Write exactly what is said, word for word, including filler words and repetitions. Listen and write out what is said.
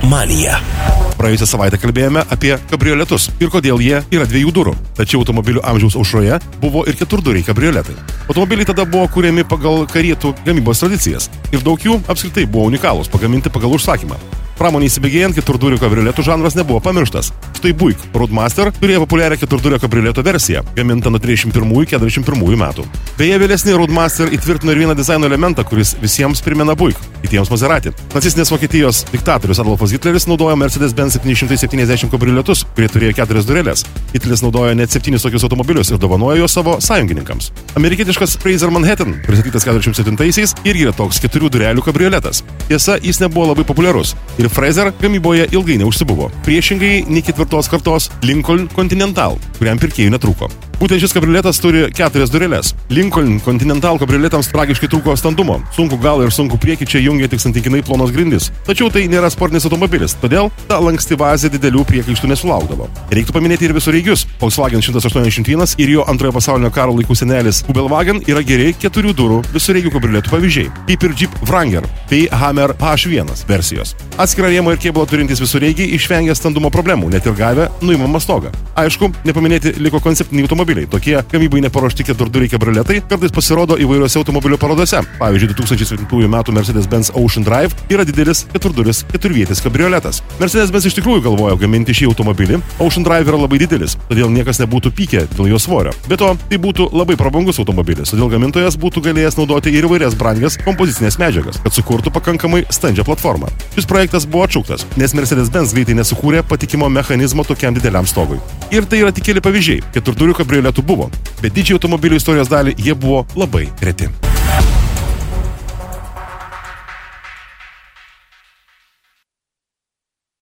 manija. Praėjusią savaitę kalbėjome apie kabrioletus ir kodėl jie yra dviejų durų. Tačiau automobilių amžiaus aušroje buvo ir keturduriai kabrioletai. Automobiliai tada buvo kuriami pagal karietų gamybos tradicijas ir daug jų apskritai buvo unikalūs, pagaminti pagal užsakymą. Pramonei įsibėgėjant, keturdurių kabrioletų žanras nebuvo pamirštas. Štai Buick Roadmaster turėjo populiarią keturdurio kabrioleto versiją, gaminta nuo trisdešimt pirmųjų iki keturiasdešimt pirmųjų metų. Beje, vėlesni Roadmaster įtvirtino ir vieną dizaino elementą, kuris visiems primena Buick, kitiems Maserati. Nacistinės Vokietijos diktatorius Adolfas Hitleris naudojo Mercedes-Benz septyni šimtai septyniasdešimt kabrioletus, kurie turėjo keturias dureles. Hitleris naudojo net septynis tokius automobilius ir dovanojo juos savo sąjungininkams. Amerikietiškas Fraser Manhattan, pristatytas keturiasdešimt septintaisiais, irgi yra toks keturių durelių kabrioletas. Tiesa, jis nebuvo labai populiarus ir Fraser gamyboje ilgai neužsibuvo. Priešingai nei ketvirtos kartos Lincoln Continental, kuriam pirkėjų netrūko. Būtent šis kabrioletas turi keturias dureles. Lincoln Continental kabrioletams tragiškai trūko standumo. Sunku galą ir sunku priekį čia jungia tik santykinai plonos grindys. Tačiau tai nėra sportinis automobilis, todėl ta lanksti vazė didelių priekaištų nesulaukdavo. Reiktų paminėti ir visureigius. Volkswagen šimtas aštuoniasdešimt vienas ir jo antrojo pasaulinio karo laikų senelis Hubelwagen yra geri keturių durų visureigių kabrioletų pavyzdžiai, kaip ir Jeep Wrangler bei Hammer H vienas versijos. Atskirą rėmą ir kėbulą turintys visureigiai išvengia standumo problemų, net ir gavę nuimamą stogą. Aišku, nepaminėti liko konceptiniai automobiliai. Tokie gamybai neparuošti keturduriai kabrioletai kartais pasirodo įvairiuose automobilių parodose. Pavyzdžiui, du tūkstančiai septintųjų metų Mercedes-Benz Ocean Drive yra didelis keturduris keturvietis kabrioletas. Mercedes-Benz iš tikrųjų galvojo gaminti šį automobilį. Ocean Drive yra labai didelis, todėl niekas nebūtų pykę dėl jo svorio. Be to, tai būtų labai prabangus automobilis, todėl gamintojas būtų galėjęs naudoti ir įvairias brangias kompozicinės medžiagas, kad sukurtų pakankamai standžią platformą. Šis projektas buvo atšauktas, nes Mercedes-Benz greitai nesukūrė patikimo mechanizmo tokiam dideliam stogui. Ir tai yra tik keli pavyzdžiai. Keturdurių kabrioletų buvo, bet didžiai automobilių istorijos dalį jie buvo labai reti.